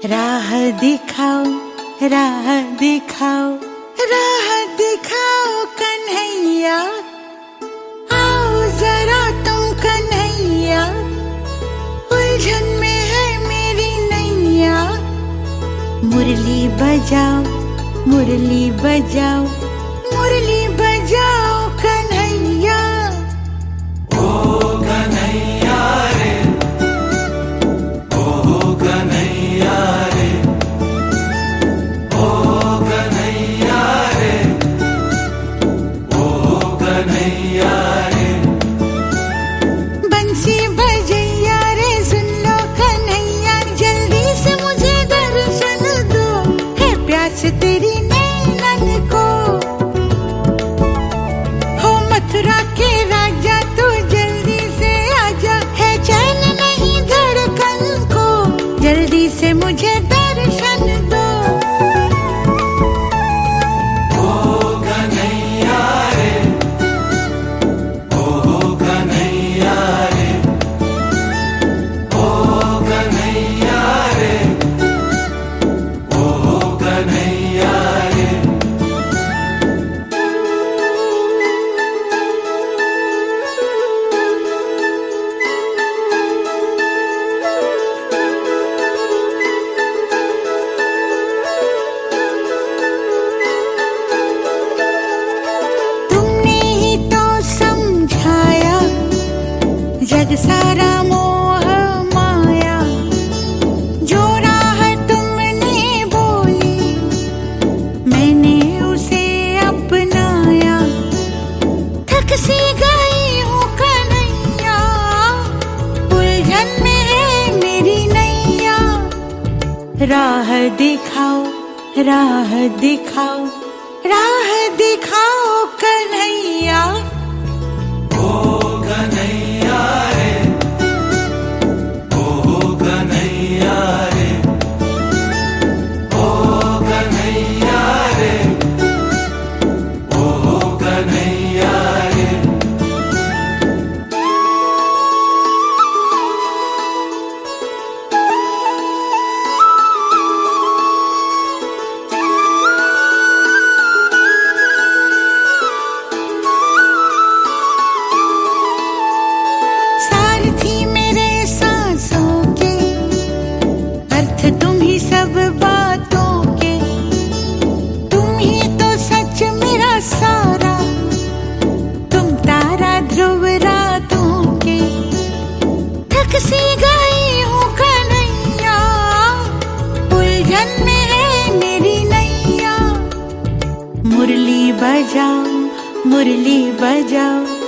राह दिखाओ, राह दिखाओ, राह दिखाओ कन्हैया, आओ जरा तुम कन्हैया, उलझन में है मेरी नैया। मुरली बजाओ, मुरली बजाओ, मुरली बजाओ कन्हैया। ओ कन्हैया रे, ओ कन्हैया रे, ओ कन्हैया रे, ओ कन्हैया रे। बंसी बजैया रे सुन लो कन्हैया, जल्दी से मुझे दर्शन दो, है प्यास तेरी नैनन को। हो मथुरा के राजा तू जल्दी से आजा, है चैन नहीं धड़कन को, जल्दी से मुझे दर्शन दो। ओ कन्हैया रे, ओ कन्हैया रे, ओ कन्हैया रे, ओ कन्हैया रे। तुमने ही तो समझाया जग सारा मोह माया, जो राह तुमने बोली मैंने उसे अपनाया। थक सी गई हूँ कन्हैया, उलझन में है मेरी नैया। राह दिखाओ, राह दिखाओ, राह दिखाओ कन्हैया। ओ कन्हैया रे, ओ कन्हैया रे, ओ कन्हैया रे, ओ कन्हैया रे। सारथी मेरे सांसों के, अर्थ तुम ही सब बातों के, तुम ही तो सच मेरा सारा, तुम तारा ध्रुव रातों के। थक सी गई हूँ कन्हैया, उलझन में है मेरी नैया। मुरली बजाओ, मुरली बजाओ,